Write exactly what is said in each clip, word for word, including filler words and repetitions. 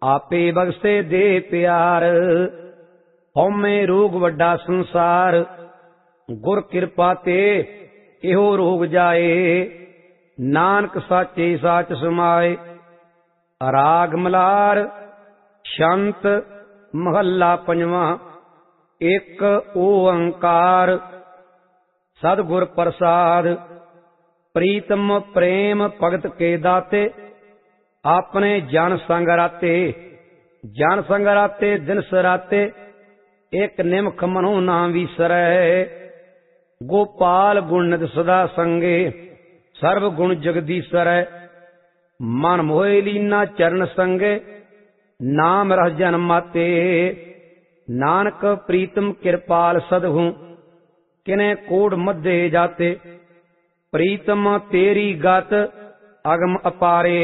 आपे बख्शे दे प्यार। हौमे रोग वड्डा संसार, गुर कृपा ते इहो रोग जाए। नानक साचे साच समाए। राग मलार शंत महला पंजवां। एक ओंकार सतगुर प्रसाद। प्रीतम प्रेम भगत के दाते, अपने जन संग राते। जन संग राते दिन सराते, एक निमख मनो ना विसरै। गोपाल गुणनित सदा संगे, सर्व गुण जगदीसरै। मन मोहे लीना चरण संगे, नाम रस जन माते। नानक प्रीतम कृपाल सदहु, किने कोड मध्य जाते। प्रीतम तेरी गत अगम अपारे,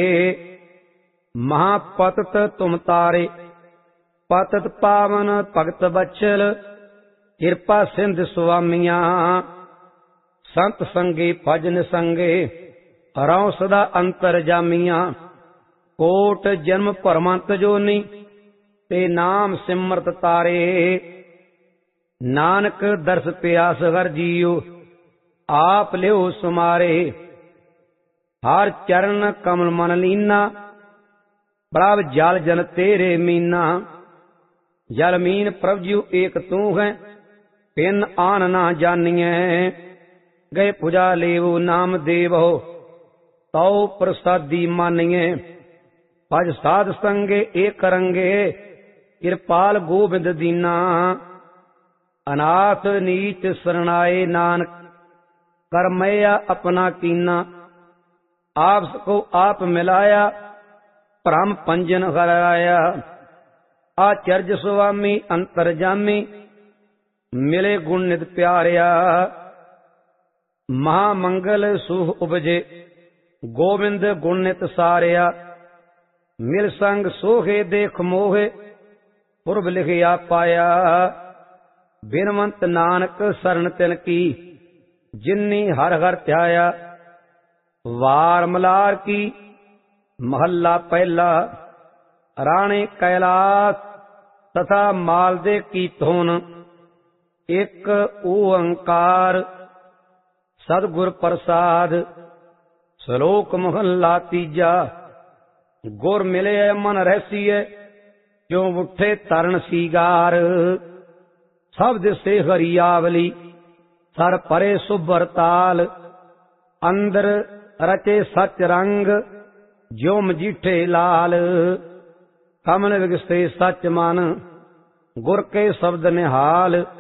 महापतत तुम तारे। पतत पावन भगत बचल, कृपा सिंध स्वामिया। संत संगे भजन संगे, रौ सदा अंतर जामिया। कोट जन्म परमंत जोनी, ते नाम सिमरत तारे। नानक दर्श प्यास हर जियो, आप लियो सुमारे। हर चरण कमल मन लीना, प्रभ जल जन तेरे मीना। जल मीन प्रभ जीव एक तू है, पिन आन ना जानिए। गए पूजा लेवो नाम देवो, तौ प्रसादी मानिए। भज साध संगे एक रंगे, कृपाल गोबिंद दीना। अनाथ नीच शरणाए नानक, करमैया अपना कीना। आप को आप मिलाया, भ्रम पंजन हराया। आचर्य स्वामी अंतरजामी, मिले गुण नित प्यारिया। महामंगल सुख उपजे, गोविंद गुण नित सारिया। मिल संग सोहे देख मोहे, पुरब लिखिया पाया। बिनवंत नानक शरण तिन की, जिन्नी हर हर ध्याया। वार मलार की महला पहला। राणे कैलाश तथा मालदे की धुन। एक ओंकार सतगुर प्रसाद। श्लोक महला तीजा। गुर मिले मन रहसीए, जो उठे तरन सीगार। सब दिसे हरियावली, सर परे सुभर ताल। अंदर रचे सच रंग, ज्यो मजीठे लाल। कमल विगसे सच मन, गुर के शब्द निहाल।